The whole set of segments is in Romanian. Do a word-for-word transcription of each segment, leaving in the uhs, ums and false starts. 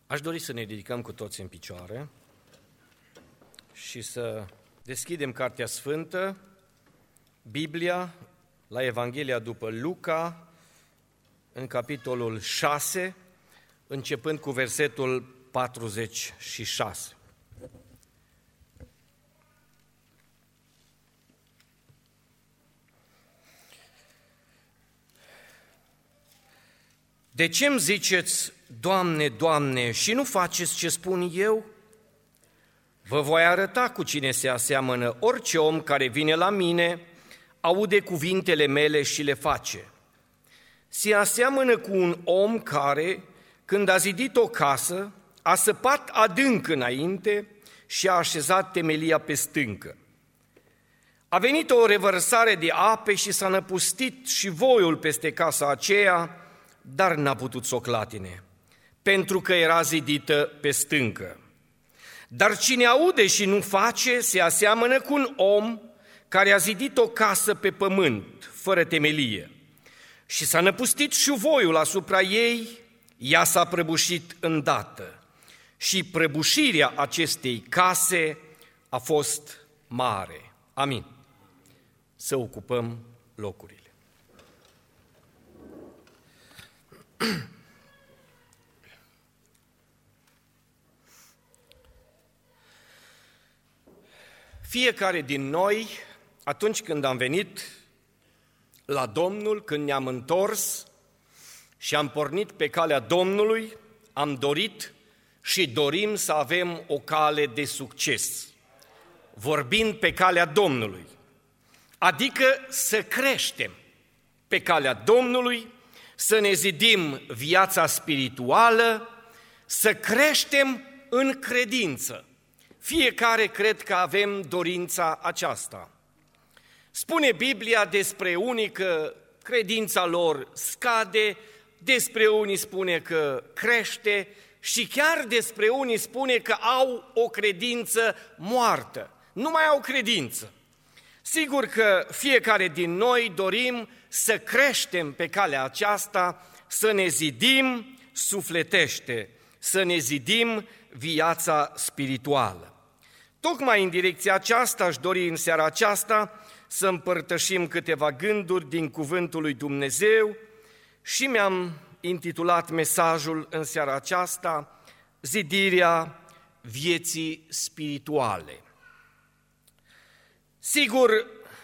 Aș dori să ne ridicăm cu toți în picioare și să deschidem Cartea Sfântă, Biblia, la Evanghelia după Luca, în capitolul șase, începând cu versetul patruzeci și șase. De ce îmi ziceți, Doamne, Doamne, și nu faceți ce spun eu? Vă voi arăta cu cine se aseamănă orice om care vine la mine, aude cuvintele mele și le face. Se aseamănă cu un om care, când a zidit o casă, a săpat adânc înainte și a așezat temelia pe stâncă. A venit o revărsare de ape și s-a năpustit și voiul peste casa aceea, dar n-a putut să o clatine, pentru că era zidită pe stâncă. Dar cine aude și nu face, se aseamănă cu un om care a zidit o casă pe pământ, fără temelie. Și s-a năpustit șuvoiul asupra ei, ea s-a prăbușit îndată. Și prăbușirea acestei case a fost mare. Amin. Să ocupăm locurile. Fiecare din noi, atunci când am venit la Domnul, când ne-am întors și am pornit pe calea Domnului, am dorit și dorim să avem o cale de succes, vorbind pe calea Domnului, adică să creștem pe calea Domnului, să ne zidim viața spirituală, să creștem în credință. Fiecare cred că avem dorința aceasta. Spune Biblia despre unii că credința lor scade, despre unii spune că crește și chiar despre unii spune că au o credință moartă, nu mai au credință. Sigur că fiecare din noi dorim să creștem pe calea aceasta, să ne zidim sufletește, să ne zidim viața spirituală. Tocmai în direcția aceasta aș dori în seara aceasta să împărtășim câteva gânduri din Cuvântul lui Dumnezeu și mi-am intitulat mesajul în seara aceasta Zidirea vieții spirituale. Sigur,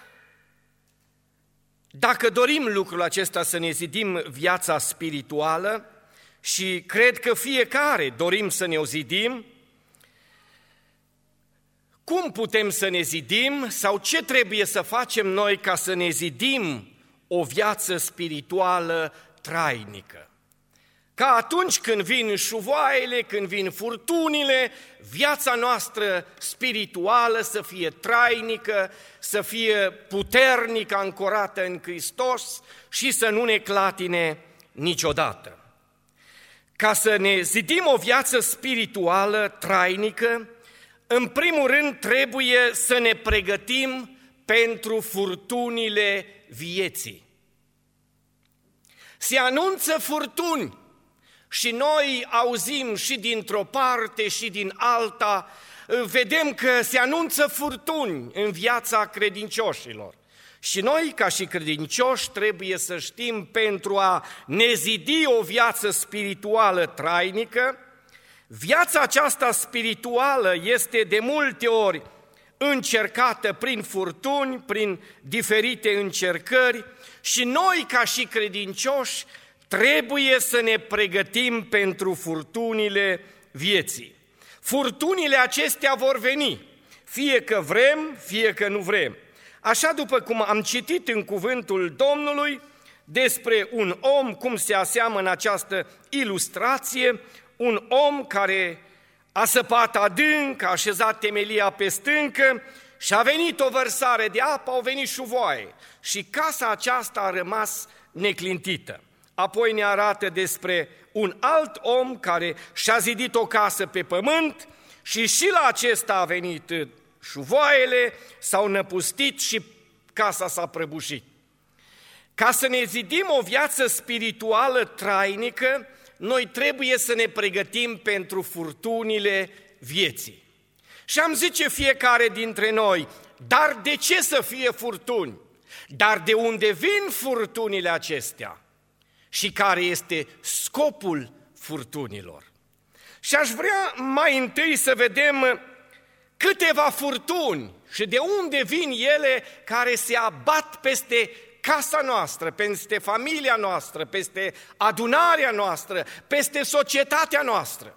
dacă dorim lucrul acesta să ne zidim viața spirituală și cred că fiecare dorim să ne o zidim, cum putem să ne zidim sau ce trebuie să facem noi ca să ne zidim o viață spirituală trainică? Ca atunci când vin șuvoaiele, când vin furtunile, viața noastră spirituală să fie trainică, să fie puternică, ancorată în Hristos și să nu ne clatine niciodată. Ca să ne zidim o viață spirituală trainică, în primul rând trebuie să ne pregătim pentru furtunile vieții. Se anunță furtuni și noi auzim și dintr-o parte și din alta, vedem că se anunță furtuni în viața credincioșilor. Și noi, ca și credincioși, trebuie să știm pentru a ne zidi o viață spirituală trainică. Viața aceasta spirituală este de multe ori încercată prin furtuni, prin diferite încercări și noi, ca și credincioși, trebuie să ne pregătim pentru furtunile vieții. Furtunile acestea vor veni, fie că vrem, fie că nu vrem. Așa după cum am citit în cuvântul Domnului despre un om, cum se aseamănă această ilustrație, un om care a săpat adânc, a așezat temelia pe stâncă și a venit o vărsare de apă, au venit șuvoaie și casa aceasta a rămas neclintită. Apoi ne arată despre un alt om care și-a zidit o casă pe pământ și și la acesta a venit șuvoaiele, s-au năpustit și casa s-a prăbușit. Ca să ne zidim o viață spirituală trainică, noi trebuie să ne pregătim pentru furtunile vieții. Și am zice fiecare dintre noi, dar de ce să fie furtuni? Dar de unde vin furtunile acestea? Și care este scopul furtunilor? Și aș vrea mai întâi să vedem câteva furtuni și de unde vin ele care se abat peste casa noastră, peste familia noastră, peste adunarea noastră, peste societatea noastră.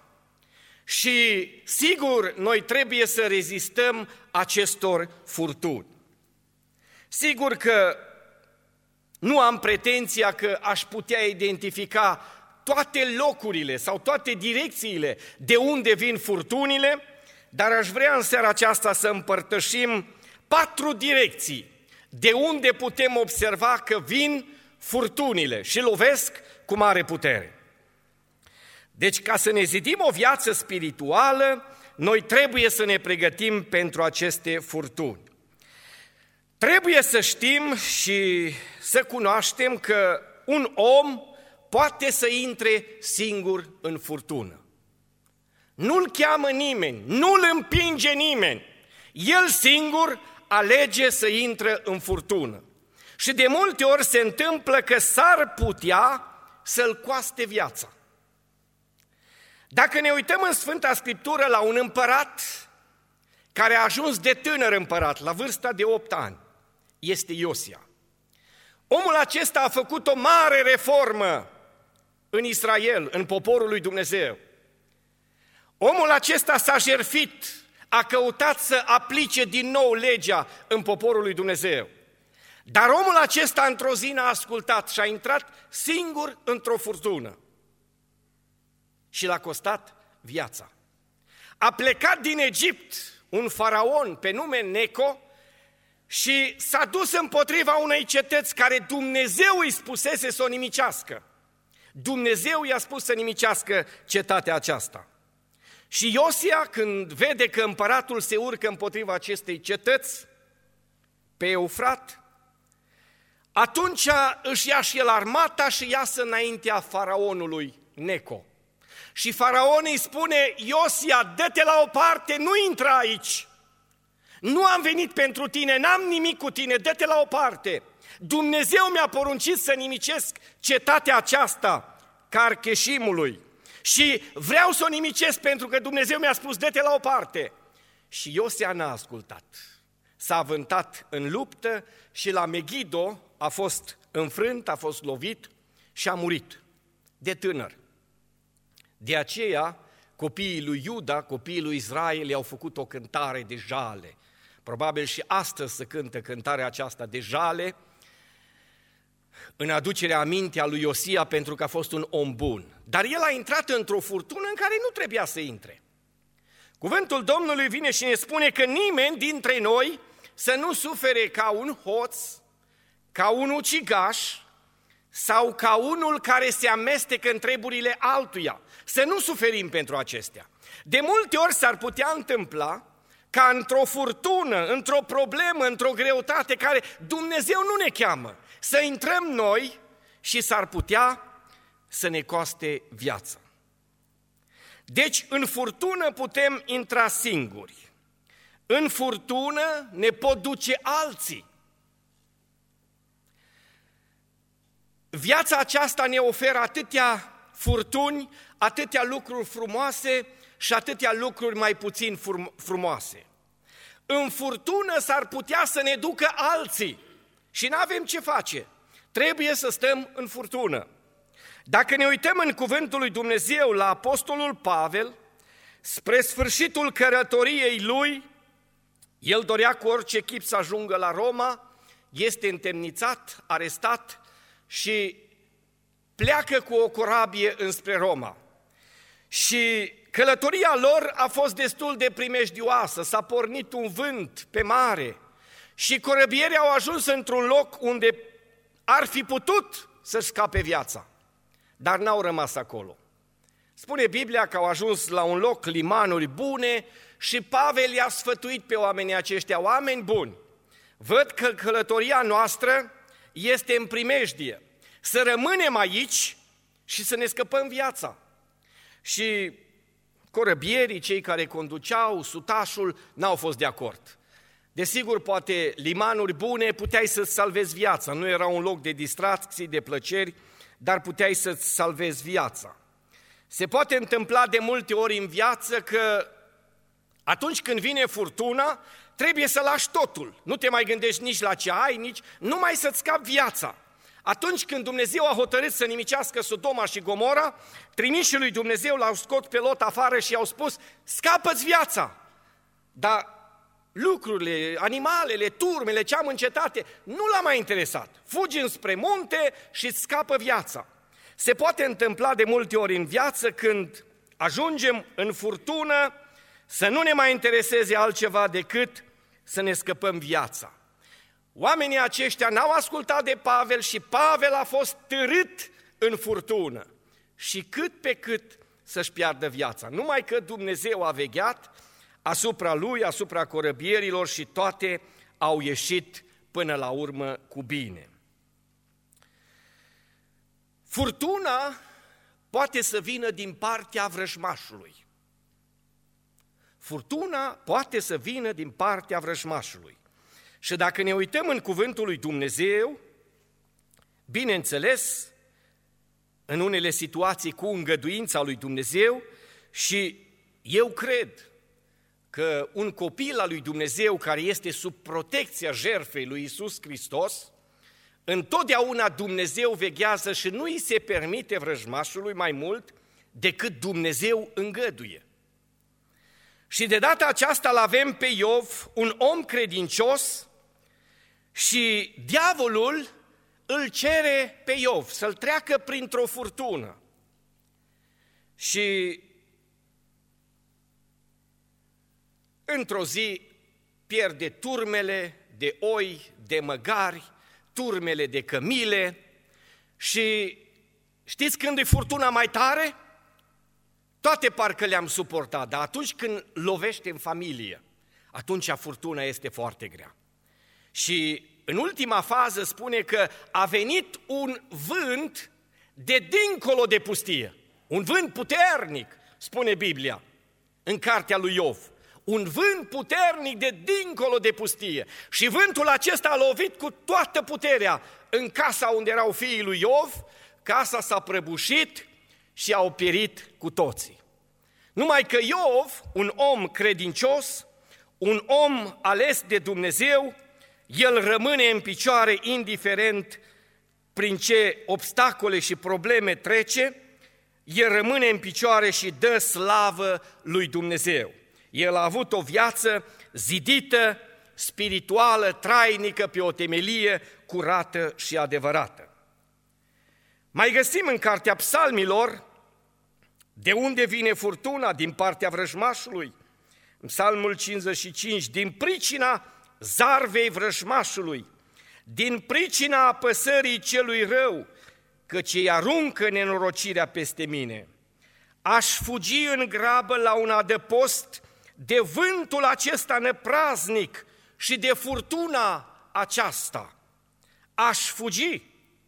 Și sigur, noi trebuie să rezistăm acestor furtuni. Sigur că nu am pretenția că aș putea identifica toate locurile sau toate direcțiile de unde vin furtunile, dar aș vrea în seara aceasta să împărtășim patru direcții de unde putem observa că vin furtunile și lovesc cu mare putere. Deci, ca să ne zidim o viață spirituală, noi trebuie să ne pregătim pentru aceste furtuni. Trebuie să știm și să cunoaștem că un om poate să intre singur în furtună. Nu-l cheamă nimeni, nu-l împinge nimeni. El singur alege să intre în furtună. Și de multe ori se întâmplă că s-ar putea să-l coaste viața. Dacă ne uităm în Sfânta Scriptură la un împărat care a ajuns de tânăr împărat, la vârsta de opt ani, este Iosia. Omul acesta a făcut o mare reformă în Israel, în poporul lui Dumnezeu. Omul acesta s-a jertfit, a căutat să aplice din nou legea în poporul lui Dumnezeu. Dar omul acesta într-o zi n-a ascultat și a intrat singur într-o furtună. Și l-a costat viața. A plecat din Egipt un faraon pe nume Neco și s-a dus împotriva unei cetăți care Dumnezeu îi spusese să o nimicească. Dumnezeu i-a spus să nimicească cetatea aceasta. Și Iosia, când vede că împăratul se urcă împotriva acestei cetăți, pe Eufrat, atunci își ia și el armata și iasă înaintea faraonului Neco. Și faraon îi spune, Iosia, dă-te la o parte, nu intra aici. Nu am venit pentru tine, n-am nimic cu tine, dă-te la o parte. Dumnezeu mi-a poruncit să nimicesc cetatea aceasta, Carcheșimului. Și vreau să o nimicesc pentru că Dumnezeu mi-a spus, dă-te la o parte. Și Iosia n-a ascultat. S-a avântat în luptă și la Megido a fost înfrânt, a fost lovit și a murit de tânăr. De aceea, copiii lui Iuda, copiii lui Israel i-au făcut o cântare de jale. Probabil și astăzi se cântă cântarea aceasta de jale, în aducerea amintea lui Iosia pentru că a fost un om bun. Dar el a intrat într-o furtună în care nu trebuia să intre. Cuvântul Domnului vine și ne spune că nimeni dintre noi să nu sufere ca un hoț, ca un ucigaș sau ca unul care se amestecă în treburile altuia. Să nu suferim pentru acestea. De multe ori s-ar putea întâmpla ca într-o furtună, într-o problemă, într-o greutate care Dumnezeu nu ne cheamă, să intrăm noi și s-ar putea să ne coste viața. Deci în furtună putem intra singuri. În furtună ne pot duce alții. Viața aceasta ne oferă atâtea furtuni, atâtea lucruri frumoase și atâtea lucruri mai puțin frumoase. În furtună s-ar putea să ne ducă alții și n-avem ce face. Trebuie să stăm în furtună. Dacă ne uităm în cuvântul lui Dumnezeu la apostolul Pavel, spre sfârșitul călătoriei lui, el dorea cu orice chip să ajungă la Roma, este întemnițat, arestat și pleacă cu o corabie înspre Roma. Și călătoria lor a fost destul de primejdioasă, s-a pornit un vânt pe mare și corăbierii au ajuns într-un loc unde ar fi putut să-și scape viața, dar n-au rămas acolo. Spune Biblia că au ajuns la un loc, limanuri bune, și Pavel i-a sfătuit pe oamenii aceștia, oameni buni, văd că călătoria noastră este în primejdie, să rămânem aici și să ne scăpăm viața. Și corăbierii, cei care conduceau, sutașul, n-au fost de acord. Desigur, poate limanuri bune puteai să-ți salvezi viața, nu era un loc de distracții, de plăceri, dar puteai să-ți salvezi viața. Se poate întâmpla de multe ori în viață că atunci când vine furtuna, trebuie să lași totul. Nu te mai gândești nici la ce ai, nici numai să-ți scapi viața. Atunci când Dumnezeu a hotărât să nimicească Sodoma și Gomora, trimișii lui Dumnezeu l-au scos pe Lot afară și i-au spus: scapă-ți viața! Dar lucrurile, animalele, turmele, ceam în cetate, nu l-a mai interesat. Fugi înspre munte și îți scapă viața. Se poate întâmpla de multe ori în viață când ajungem în furtună să nu ne mai intereseze altceva decât să ne scăpăm viața. Oamenii aceștia n-au ascultat de Pavel și Pavel a fost târât în furtună și cât pe cât să-și piardă viața. Numai că Dumnezeu a vegheat asupra lui, asupra corăbierilor și toate au ieșit până la urmă cu bine. Furtuna poate să vină din partea vrăjmașului. Furtuna poate să vină din partea vrăjmașului. Și dacă ne uităm în cuvântul lui Dumnezeu, bineînțeles, în unele situații cu îngăduința lui Dumnezeu, și eu cred că un copil al lui Dumnezeu care este sub protecția jertfei lui Iisus Hristos, întotdeauna Dumnezeu veghează și nu îi se permite vrăjmașului mai mult decât Dumnezeu îngăduie. Și de data aceasta îl avem pe Iov, un om credincios, și diavolul îl cere pe Iov să-l treacă printr-o furtună. Și într-o zi pierde turmele de oi, de măgari, turmele de cămile și știți când e furtuna mai tare? Toate parcă le-am suportat, dar atunci când lovește în familie, atunci furtuna este foarte grea. Și în ultima fază spune că a venit un vânt de dincolo de pustie, un vânt puternic, spune Biblia în cartea lui Iov, un vânt puternic de dincolo de pustie. Și vântul acesta a lovit cu toată puterea în casa unde erau fiii lui Iov, casa s-a prăbușit și au pierit cu toții. Numai că Iov, un om credincios, un om ales de Dumnezeu, el rămâne în picioare indiferent prin ce obstacole și probleme trece, el rămâne în picioare și dă slavă lui Dumnezeu. El a avut o viață zidită, spirituală, trainică, pe o temelie curată și adevărată. Mai găsim în cartea Psalmilor de unde vine furtuna din partea vrăjmașului. În Psalmul cincizeci și cinci, din pricina zarvei vrăjmașului, din pricina apăsării celui rău, căci ei aruncă nenorocirea peste mine. Aș fugi în grabă la un adăpost de vântul acesta năpraznic și de furtuna aceasta. Aș fugi.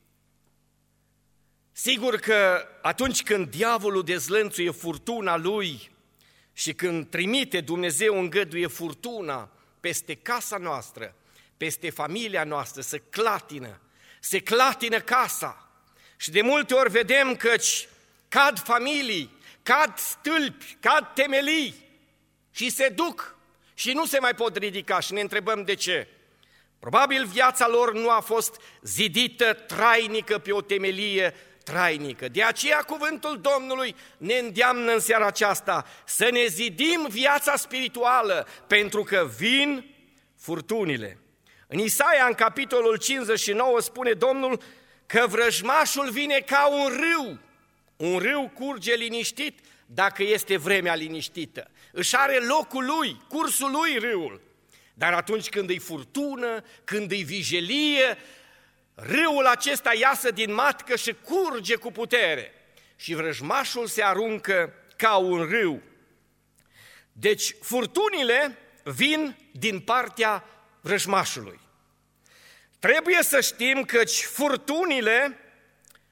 Sigur că atunci când diavolul dezlănțuie furtuna lui și când trimite Dumnezeu, îngăduie furtuna peste casa noastră, peste familia noastră, să clatină, se clatină casa. Și de multe ori vedem căci cad familii, cad stâlpi, cad temelii și se duc și nu se mai pot ridica și ne întrebăm de ce. Probabil viața lor nu a fost zidită trainică pe o temelie trainică. De aceea cuvântul Domnului ne îndeamnă în seara aceasta să ne zidim viața spirituală, pentru că vin furtunile. În Isaia, în capitolul cincizeci și nouă, spune Domnul că vrăjmașul vine ca un râu. Un râu curge liniștit dacă este vremea liniștită. Își are locul lui, cursul lui râul. Dar atunci când îi furtună, când îi vijelie, râul acesta iasă din matcă și curge cu putere. Și vrăjmașul se aruncă ca un râu. Deci furtunile vin din partea vrăjmașului. Trebuie să știm că furtunile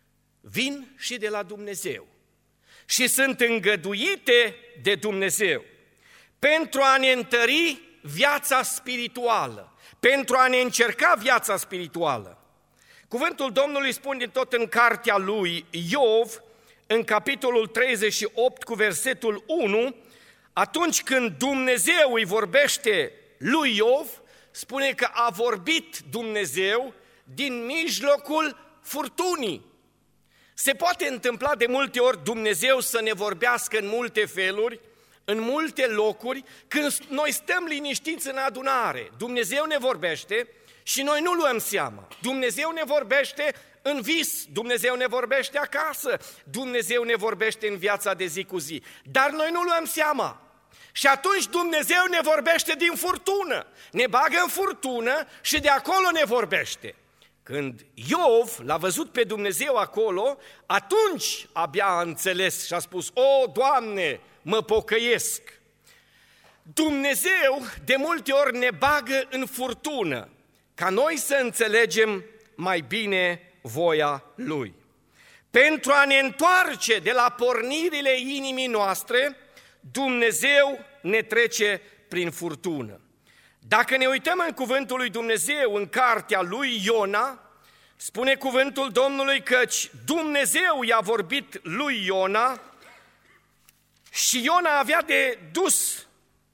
vin și de la Dumnezeu și sunt îngăduite de Dumnezeu pentru a ne întări viața spirituală, pentru a ne încerca viața spirituală. Cuvântul Domnului spune din tot în cartea lui Iov, în capitolul treizeci și opt cu versetul unu, atunci când Dumnezeu îi vorbește lui Iov, spune că a vorbit Dumnezeu din mijlocul furtunii. Se poate întâmpla de multe ori Dumnezeu să ne vorbească în multe feluri, în multe locuri, când noi stăm liniștiți în adunare. Dumnezeu ne vorbește și noi nu luăm seama. Dumnezeu ne vorbește în vis, Dumnezeu ne vorbește acasă, Dumnezeu ne vorbește în viața de zi cu zi, dar noi nu luăm seama. Și atunci Dumnezeu ne vorbește din furtună, ne bagă în furtună și de acolo ne vorbește. Când Iov l-a văzut pe Dumnezeu acolo, atunci abia a înțeles și a spus: o, Doamne, mă pocăiesc. Dumnezeu de multe ori ne bagă în furtună, ca noi să înțelegem mai bine voia Lui. Pentru a ne întoarce de la pornirile inimii noastre, Dumnezeu ne trece prin furtună. Dacă ne uităm în cuvântul lui Dumnezeu, în cartea lui Iona, spune cuvântul Domnului căci Dumnezeu i-a vorbit lui Iona și Iona avea de dus.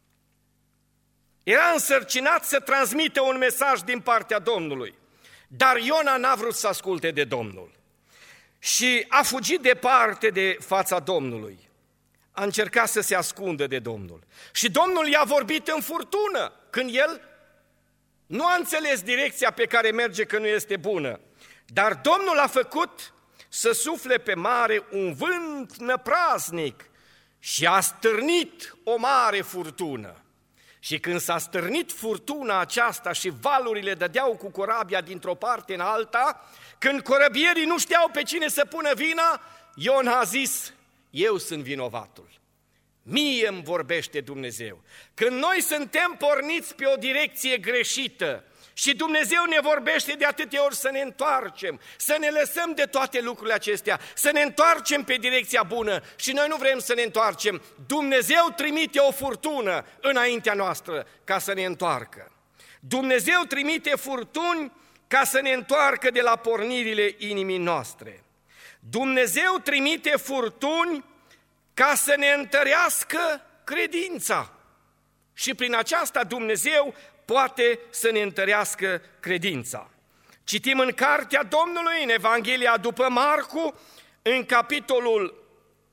Era însărcinat să transmită un mesaj din partea Domnului, dar Iona n-a vrut să asculte de Domnul și a fugit departe de fața Domnului. A încercat să se ascundă de Domnul. Și Domnul i-a vorbit în furtună, când el nu a înțeles direcția pe care merge, că nu este bună. Dar Domnul a făcut să sufle pe mare un vânt năpraznic și a stârnit o mare furtună. Și când s-a stârnit furtuna aceasta și valurile dădeau cu corabia dintr-o parte în alta, când corăbierii nu știau pe cine să pună vina, Iona a zis: eu sunt vinovatul. Mie îmi vorbește Dumnezeu. Când noi suntem porniți pe o direcție greșită și Dumnezeu ne vorbește de atâtea ori să ne întoarcem, să ne lăsăm de toate lucrurile acestea, să ne întoarcem pe direcția bună și noi nu vrem să ne întoarcem, Dumnezeu trimite o furtună înaintea noastră ca să ne întoarcă. Dumnezeu trimite furtuni ca să ne întoarcă de la pornirile inimii noastre. Dumnezeu trimite furtuni ca să ne întărească credința. Și prin aceasta Dumnezeu poate să ne întărească credința. Citim în cartea Domnului, în Evanghelia după Marcu, în capitolul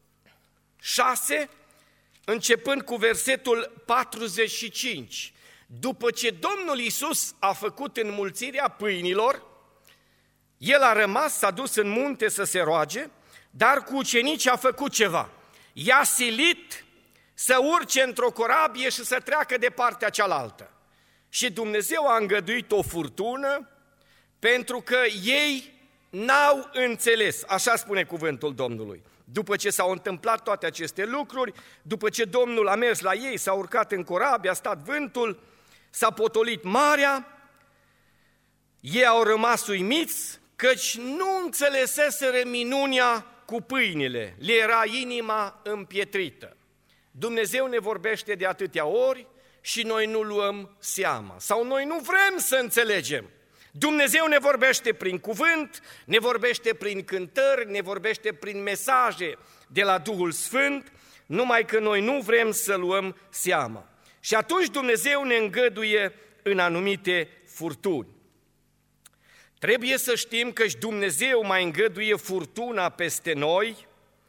șase, începând cu versetul patruzeci și cinci. După ce Domnul Iisus a făcut înmulțirea pâinilor, el a rămas, s-a dus în munte să se roage, dar cu ucenici a făcut ceva. I-a silit să urce într-o corabie și să treacă de partea cealaltă. Și Dumnezeu a îngăduit o furtună pentru că ei n-au înțeles, așa spune cuvântul Domnului. După ce s-au întâmplat toate aceste lucruri, după ce Domnul a mers la ei, s-a urcat în corabie, a stat vântul, s-a potolit marea, ei au rămas uimiți, căci nu înțeleseseră minunea cu pâinile, le era inima împietrită. Dumnezeu ne vorbește de atâtea ori și noi nu luăm seama, sau noi nu vrem să înțelegem. Dumnezeu ne vorbește prin cuvânt, ne vorbește prin cântări, ne vorbește prin mesaje de la Duhul Sfânt, numai că noi nu vrem să luăm seama. Și atunci Dumnezeu ne îngăduie în anumite furtuni. Trebuie să știm că și Dumnezeu mai îngăduie furtuna peste noi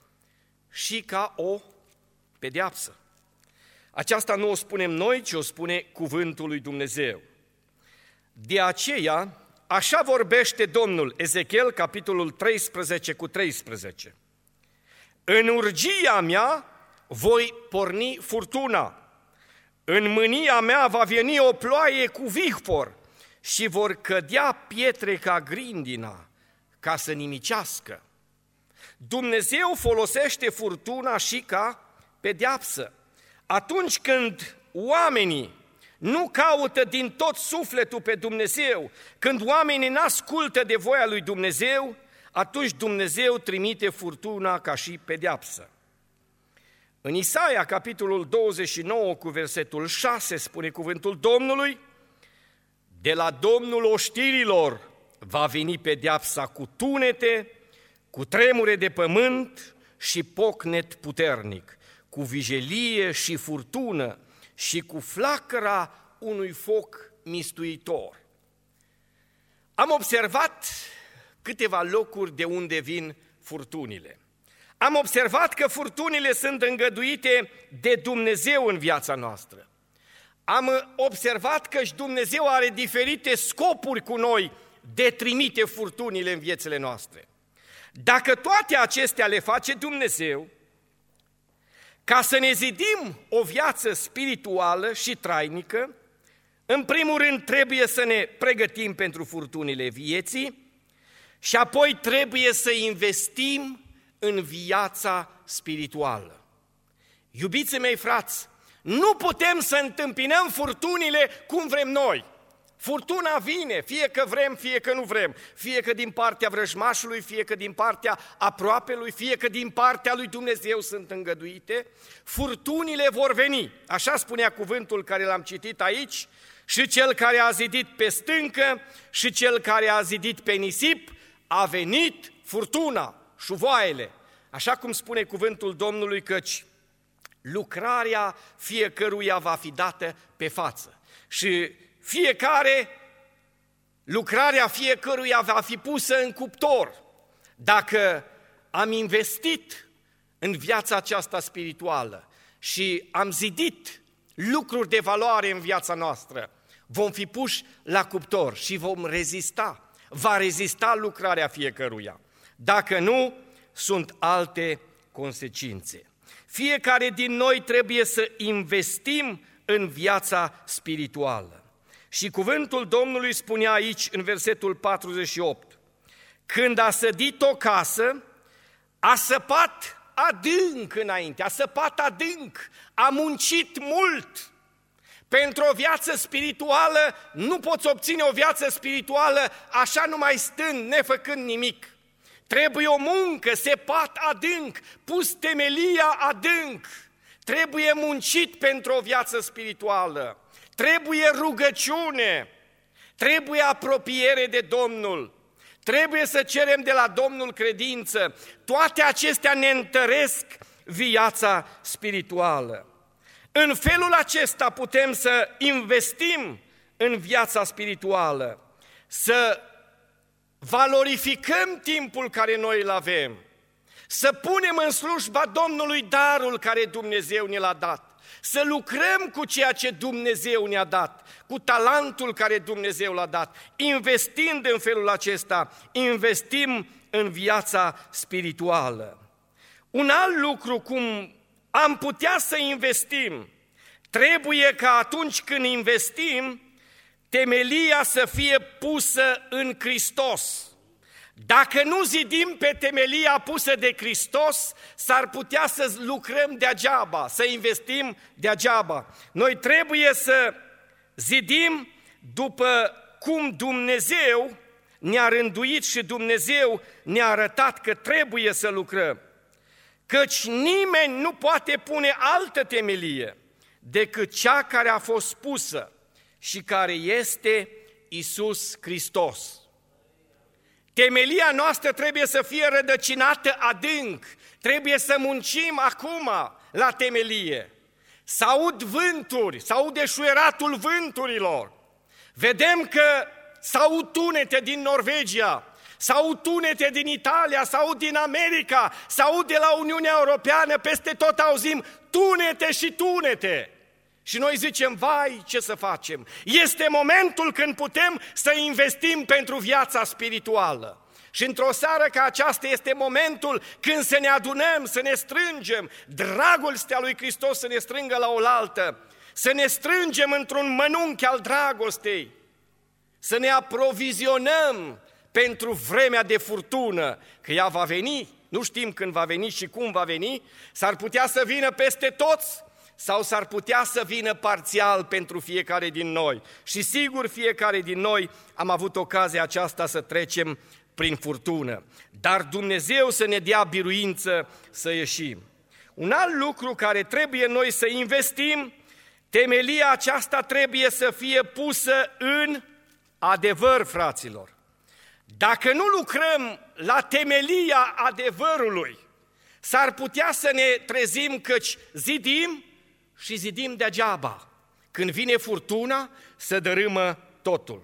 și ca o pedeapsă. Aceasta nu o spunem noi, ci o spune cuvântul lui Dumnezeu. De aceea, așa vorbește Domnul, Ezechiel, capitolul treisprezece cu treisprezece. În urgia mea voi porni furtuna, în mânia mea va veni o ploaie cu vihfor și vor cădea pietre ca grindina, ca să nimicească. Dumnezeu folosește furtuna și ca pedeapsă. Atunci când oamenii nu caută din tot sufletul pe Dumnezeu, când oamenii n-ascultă de voia lui Dumnezeu, atunci Dumnezeu trimite furtuna ca și pedeapsă. În Isaia, capitolul douăzeci și nouă, cu versetul șase, spune cuvântul Domnului: de la Domnul oștirilor va veni pedeapsa cu tunete, cu tremure de pământ și pocnet puternic, cu vijelie și furtună și cu flacăra unui foc mistuitor. Am observat câteva locuri de unde vin furtunile. Am observat că furtunile sunt îngăduite de Dumnezeu în viața noastră. Am observat că și Dumnezeu are diferite scopuri cu noi de trimite furtunile în viețile noastre. Dacă toate acestea le face Dumnezeu, ca să ne zidim o viață spirituală și trainică, în primul rând trebuie să ne pregătim pentru furtunile vieții și apoi trebuie să investim în viața spirituală. Iubiții mei frați, nu putem să întâmpinăm furtunile cum vrem noi. Furtuna vine, fie că vrem, fie că nu vrem, fie că din partea vrăjmașului, fie că din partea aproapelui, fie că din partea lui Dumnezeu sunt îngăduite. Furtunile vor veni, așa spunea cuvântul care l-am citit aici, și cel care a zidit pe stâncă și cel care a zidit pe nisip, a venit furtuna, șuvoaiele, așa cum spune cuvântul Domnului, căci lucrarea fiecăruia va fi dată pe față și fiecare, lucrarea fiecăruia va fi pusă în cuptor. Dacă am investit în viața aceasta spirituală și am zidit lucruri de valoare în viața noastră, vom fi puși la cuptor și vom rezista, va rezista lucrarea fiecăruia. Dacă nu, sunt alte consecințe. Fiecare din noi trebuie să investim în viața spirituală. Și cuvântul Domnului spunea aici în versetul patruzeci și opt: când a sădit o casă, a săpat adânc înainte, a săpat adânc, a muncit mult. Pentru o viață spirituală nu poți obține o viață spirituală așa numai stând, nefăcând nimic. Trebuie o muncă, săpat adânc, pus temelia adânc. Trebuie muncit pentru o viață spirituală. Trebuie rugăciune, trebuie apropiere de Domnul, trebuie să cerem de la Domnul credință. Toate acestea ne întăresc viața spirituală. În felul acesta putem să investim în viața spirituală, să valorificăm timpul care noi îl avem, să punem în slujba Domnului darul care Dumnezeu ne l-a dat, să lucrăm cu ceea ce Dumnezeu ne-a dat, cu talentul care Dumnezeu l-a dat. Investind în felul acesta, investim în viața spirituală. Un alt lucru cum am putea să investim, trebuie ca atunci când investim, temelia să fie pusă în Hristos. Dacă nu zidim pe temelia pusă de Hristos, s-ar putea să lucrăm degeaba, să investim degeaba. Noi trebuie să zidim după cum Dumnezeu ne-a rânduit și Dumnezeu ne-a arătat că trebuie să lucrăm. Căci nimeni nu poate pune altă temelie decât cea care a fost pusă și care este Iisus Hristos. Temelia noastră trebuie să fie rădăcinată adânc, trebuie să muncim acum la temelie. S-aud vânturi, s-aude șuieratul vânturilor. Vedem că s-aud tunete din Norvegia, s-aud tunete din Italia, s-aud din America, s-aud de la Uniunea Europeană, peste tot auzim tunete și tunete. Și noi zicem, vai, ce să facem? Este momentul când putem să investim pentru viața spirituală. Și într-o seară ca aceasta este momentul când să ne adunăm, să ne strângem, dragostea lui Hristos să ne strângă la oaltă, să ne strângem într-un mănunchi al dragostei, să ne aprovizionăm pentru vremea de furtună, că ea va veni, nu știm când va veni și cum va veni, s-ar putea să vină peste toți, sau s-ar putea să vină parțial pentru fiecare din noi. Și sigur, fiecare din noi am avut ocazia aceasta să trecem prin furtună, dar Dumnezeu să ne dea biruință să ieșim. Un alt lucru care trebuie noi să investim, temelia aceasta trebuie să fie pusă în adevăr, fraților. Dacă nu lucrăm la temelia adevărului, s-ar putea să ne trezim căci zidim și zidim degeaba. Când vine furtuna, se dărâmă totul.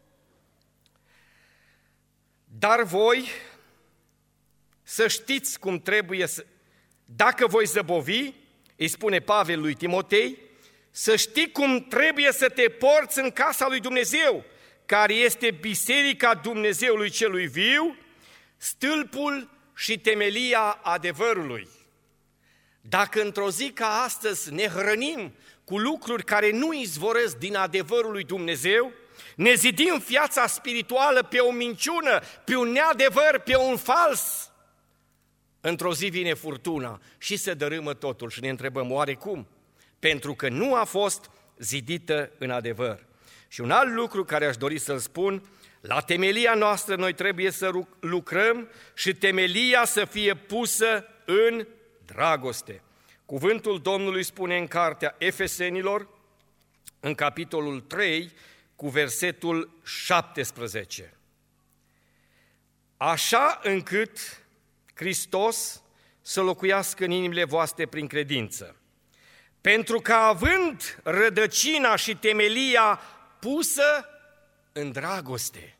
Dar voi să știți cum trebuie să... Dacă voi zăbovi, îi spune Pavel lui Timotei, să știi cum trebuie să te porți în casa lui Dumnezeu, care este biserica Dumnezeului celui viu, stâlpul și temelia adevărului. Dacă într-o zi ca astăzi ne hrănim cu lucruri care nu izvorăsc din adevărul lui Dumnezeu, ne zidim viața spirituală pe o minciună, pe un neadevăr, pe un fals, într-o zi vine furtuna și se dărâmă totul și ne întrebăm oare cum? Pentru că nu a fost zidită în adevăr. Și un alt lucru care aș dori să-l spun, la temelia noastră noi trebuie să lucrăm și temelia să fie pusă în dragoste. Cuvântul Domnului spune în cartea Efesenilor, în capitolul trei, cu versetul șaptesprezece. Așa încât Hristos să locuiască în inimile voastre prin credință, pentru că având rădăcina și temelia pusă în dragoste.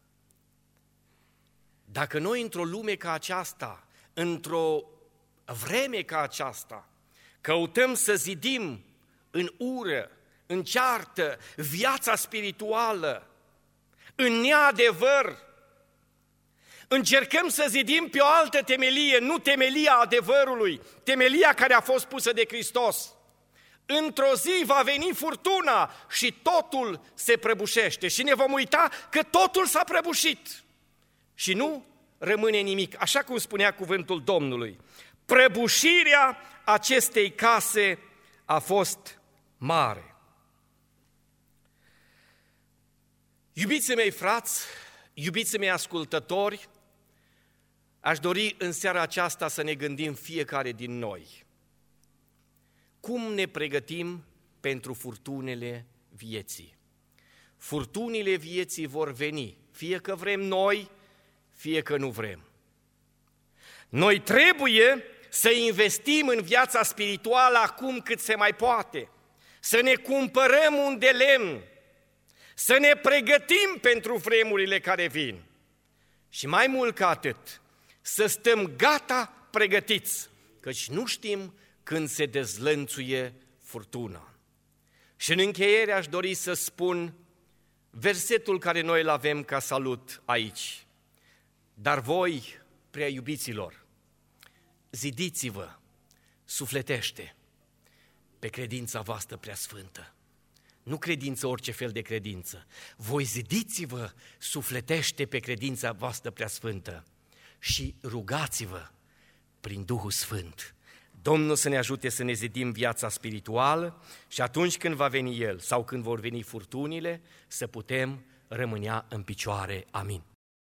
Dacă noi într-o lume ca aceasta, într-o vreme ca aceasta, căutăm să zidim în ură, în ceartă, viața spirituală, în neadevăr, încercăm să zidim pe o altă temelie, nu temelia adevărului, temelia care a fost pusă de Hristos. Într-o zi va veni furtuna și totul se prăbușește și ne vom uita că totul s-a prăbușit și nu rămâne nimic, așa cum spunea cuvântul Domnului. Prăbușirea acestei case a fost mare. Iubiții mei frați, iubiții mei ascultători, aș dori în seara aceasta să ne gândim fiecare din noi. Cum ne pregătim pentru furtunile vieții? Furtunile vieții vor veni, fie că vrem noi, fie că nu vrem. Noi trebuie să investim în viața spirituală acum cât se mai poate, să ne cumpărăm un de lemn, să ne pregătim pentru vremurile care vin. Și mai mult ca atât, să stăm gata pregătiți, căci nu știm când se dezlănțuie furtuna. Și în încheiere aș dori să spun versetul care noi îl avem ca salut aici. Dar voi, prea iubiților, zidiți-vă sufletește pe credința voastră prea sfântă. Nu credință orice fel de credință. Voi zidiți-vă sufletește pe credința voastră prea sfântă și rugați-vă prin Duhul Sfânt. Domnul să ne ajute să ne zidim viața spirituală și atunci când va veni El sau când vor veni furtunile, să putem rămâne în picioare. Amin.